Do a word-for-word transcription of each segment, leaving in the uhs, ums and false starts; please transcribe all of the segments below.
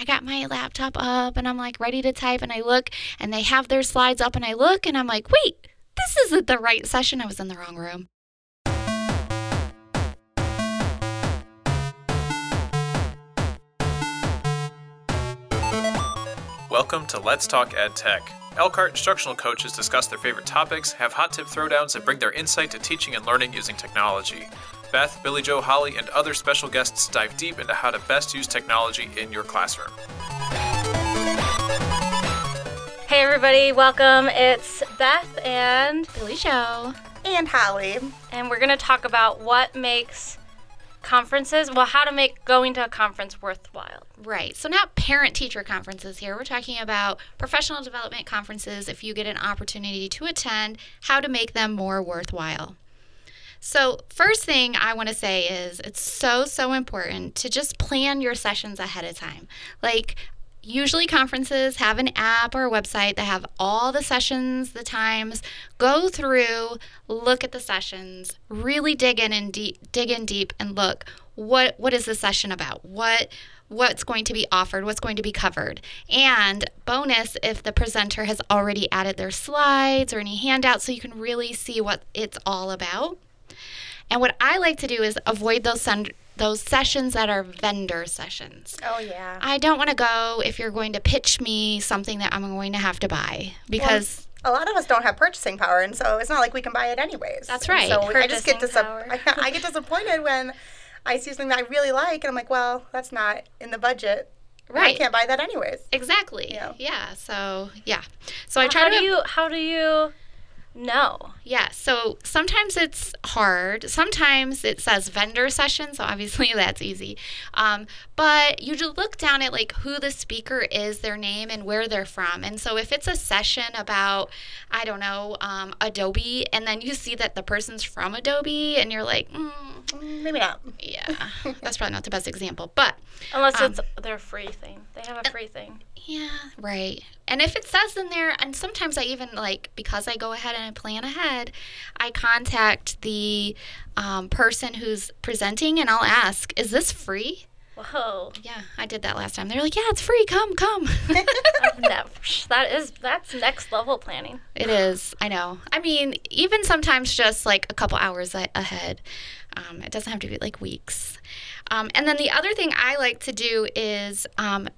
got my laptop up and I'm like ready to type and I look and they have their slides up and I look and I'm like, wait, this isn't the right session. I was in the wrong room. Welcome to Let's Talk Ed Tech. Elkhart instructional coaches discuss their favorite topics, have hot tip throwdowns, and bring their insight to teaching and learning using technology. Beth, Billy Joe, Holly, and other special guests dive deep into how to best use technology in your classroom. Hey everybody, welcome. It's Beth and Billy Joe. And Holly. And we're going to talk about what makes conferences, well, how to make going to a conference worthwhile. Right. So not parent-teacher conferences here. We're talking about professional development conferences. If you get an opportunity to attend, how to make them more worthwhile. So first thing I want to say is it's so, so important to just plan your sessions ahead of time. Like, usually conferences have an app or a website that have all the sessions, the times. Go through, look at the sessions, really dig in and deep, dig in deep and look, what what is the session about? What what's going to be offered? What's going to be covered? And bonus, if the presenter has already added their slides or any handouts so you can really see what it's all about. And what I like to do is avoid those send- those sessions that are vendor sessions. Oh, yeah. I don't want to go if you're going to pitch me something that I'm going to have to buy because well, a lot of us don't have purchasing power, and so it's not like we can buy it anyways. That's right. And so I just get Purchasing dis- I, I get disappointed when I see something that I really like, and I'm like, well, that's not in the budget. Right. I can't buy that anyways. Exactly. Yeah. Yeah. So, yeah. So I Well, try how to do you how do you know? Yeah, so sometimes it's hard. Sometimes it says vendor session, so obviously that's easy. Um, but you just look down at like who the speaker is, their name, and where they're from. And so if it's a session about, I don't know, um, Adobe, and then you see that the person's from Adobe, and you're like, mm, Maybe not. yeah, that's probably not the best example. But Unless um, it's their free thing. They have a free thing. yeah, right. And if it says in there, and sometimes I even like, because I go ahead and I plan ahead, I contact the um, person who's presenting and I'll ask, is this free? Whoa. Yeah, I did that last time. They're like, yeah, it's free. Come, come. I've never, that is, that's next level planning. It is. I know. I mean, even sometimes just like a couple hours a- ahead. Um, it doesn't have to be like weeks. Um, and then the other thing I like to do is, um,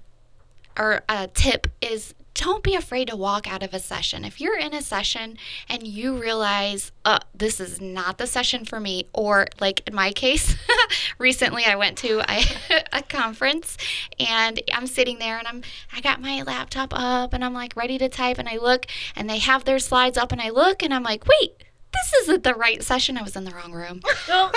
or a tip is, don't be afraid to walk out of a session. If you're in a session and you realize, uh, this is not the session for me, or like in my case, recently I went to a, a conference and I'm sitting there and I'm, I got my laptop up and I'm like ready to type and I look and they have their slides up and I look and I'm like, wait, this isn't the right session. I was in the wrong room. Now,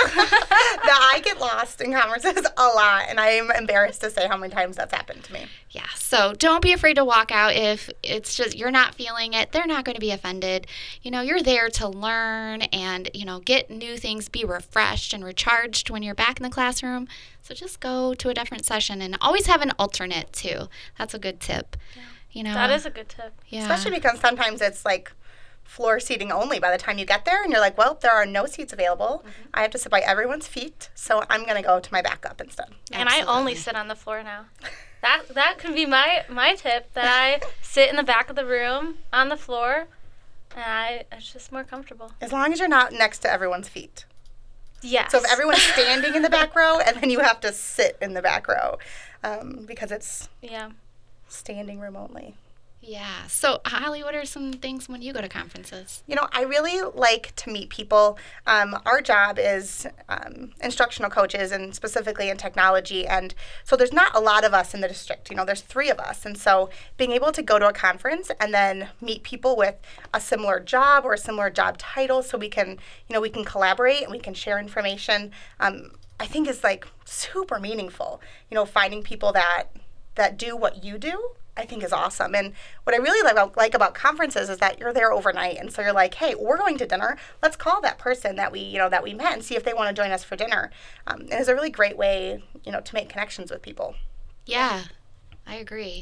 I get lost in conferences a lot, and I am embarrassed to say how many times that's happened to me. Yeah, so don't be afraid to walk out if it's just you're not feeling it. They're not going to be offended. You know, you're there to learn and, you know, get new things, be refreshed and recharged when you're back in the classroom. So just go to a different session and always have an alternate too. That's a good tip. Yeah. You know, That is a good tip. yeah. Especially because sometimes it's like floor seating only by the time you get there, and you're like, well, there are no seats available. Mm-hmm. I have to sit by everyone's feet, so I'm going to go to my backup instead. And I only sit on the floor now. That that could be my, my tip, that I sit in the back of the room on the floor, and I it's just more comfortable. As long as you're not next to everyone's feet. Yes. So if everyone's standing in the back row, and then you have to sit in the back row, um, because it's Yeah. standing room only. Yeah. So, Holly, what are some things when you go to conferences? You know, I really like to meet people. Um, our job is um, instructional coaches, and specifically in technology. And so there's not a lot of us in the district. You know, there's three of us. And so being able to go to a conference and then meet people with a similar job or a similar job title so we can, you know, we can collaborate and we can share information, um, I think is like super meaningful. You know, finding people that that do what you do, I think is awesome. And what I really like about, like about conferences is that you're there overnight. And so you're like, hey, we're going to dinner. Let's call that person that we, you know, that we met and see if they want to join us for dinner. Um, and it's a really great way, you know, to make connections with people. Yeah, I agree.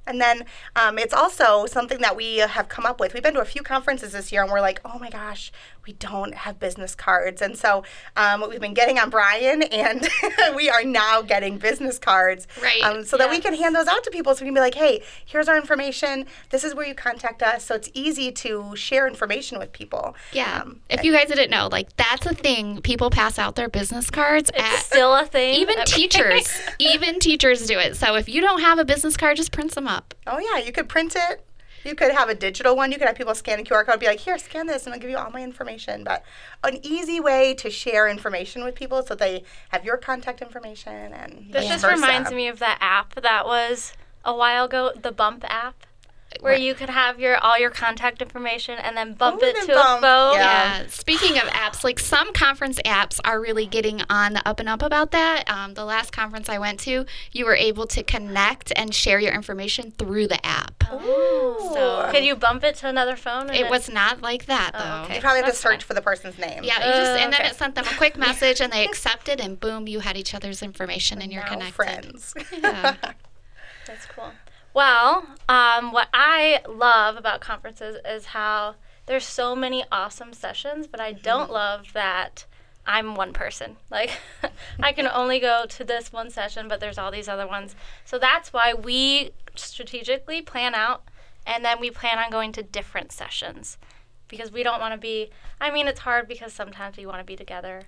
And then um, it's also something that we have come up with. We've been to a few conferences this year, and we're like, oh my gosh, we don't have business cards. And so um, we've been getting on Brian, and we are now getting business cards. Right. Um, so that we can hand those out to people. So we can be like, hey, here's our information. This is where you contact us. So it's easy to share information with people. Yeah. Um, if you guys didn't know, like that's a thing. People pass out their business cards. It's at, still a thing. even that- teachers, even teachers do it. So if you don't have a business card, just print them up. Oh, yeah. You could print it. You could have a digital one. You could have people scan a Q R code and be like, here, scan this, and I'll give you all my information. But an easy way to share information with people so they have your contact information. And This vice just versa. reminds me of that app that was a while ago, the Bump app, where Right. you could have your all your contact information and then bump Oh, it then to bump. a phone. Yeah. Yeah. Speaking of apps, like some conference apps are really getting on the up and up about that. Um, the last conference I went to, you were able to connect and share your information through the app. Oh. So- Could you bump it to another phone? and It was not like that though. Oh, okay. You probably have to That's search fine. for the person's name. Yeah, you just Uh, and then okay. it sent them a quick message and they accepted and boom, you had each other's information and you're Now connected. friends. Yeah. That's cool. Well, um, what I love about conferences is how there's so many awesome sessions, but I don't love that I'm one person. Like, I can only go to this one session, but there's all these other ones. So that's why we strategically plan out, and then we plan on going to different sessions because we don't want to be, I mean, it's hard because sometimes we want to be together,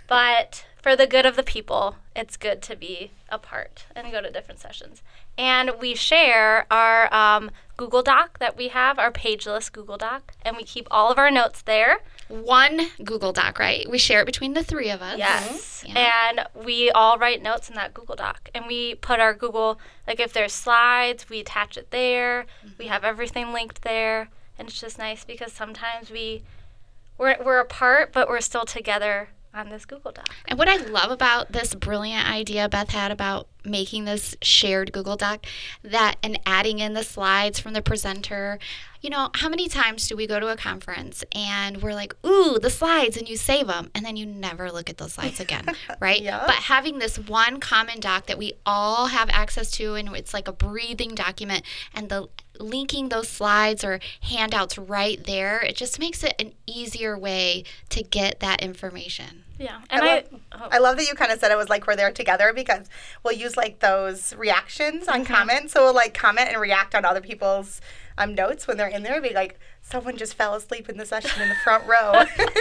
but for the good of the people, it's good to be apart and go to different sessions. And we share our um, Google Doc that we have, our pageless Google Doc, and we keep all of our notes there. One Google Doc, right? We share it between the three of us. Yes. Yeah. And we all write notes in that Google Doc. And we put our Google, like if there's slides, we attach it there. We have everything linked there. And it's just nice because sometimes we, we're, we're apart, but we're still together on this Google Doc. And what I love about this brilliant idea Beth had about making this shared Google Doc that and adding in the slides from the presenter. You know, how many times do we go to a conference and we're like, ooh, the slides, and you save them, and then you never look at those slides again, right? Yeah. But having this one common doc that we all have access to, and it's like a breathing document, and the linking those slides or handouts right there, it just makes it an easier way to get that information. Yeah. And I I, love, oh, I love that you kind of said it was like we're there together because we'll use like those reactions on Mm-hmm. comments. So we'll like comment and react on other people's um, notes when they're in there. Be like, someone just fell asleep in the session in the front row.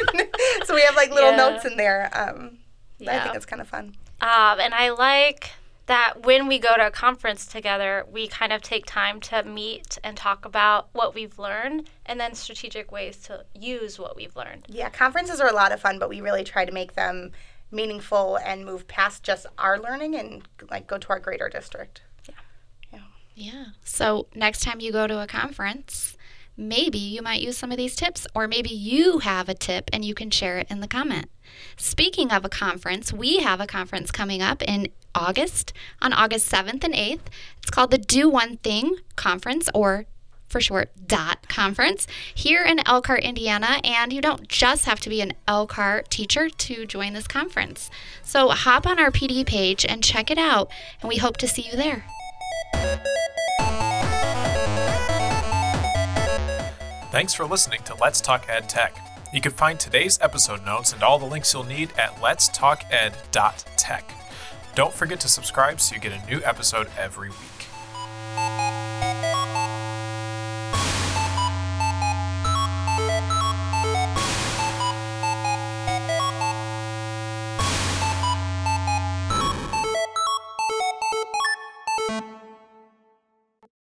So we have like little Yeah. notes in there. Um, I Yeah. think it's kind of fun. Um, and I like that when we go to a conference together, we kind of take time to meet and talk about what we've learned and then strategic ways to use what we've learned. Yeah, conferences are a lot of fun, but we really try to make them meaningful and move past just our learning and like go to our greater district. Yeah. So next time you go to a conference, maybe you might use some of these tips, or maybe you have a tip and you can share it in the comment. Speaking of a conference, we have a conference coming up in August, on August seventh and eighth. It's called the Do One Thing Conference, or for short, DOT Conference, here in Elkhart, Indiana. And you don't just have to be an Elkhart teacher to join this conference. So hop on our P D page and check it out, and we hope to see you there. Thanks for listening to Let's Talk Ed Tech. You can find today's episode notes and all the links you'll need at lets talk ed dot tech. Don't forget to subscribe so you get a new episode every week.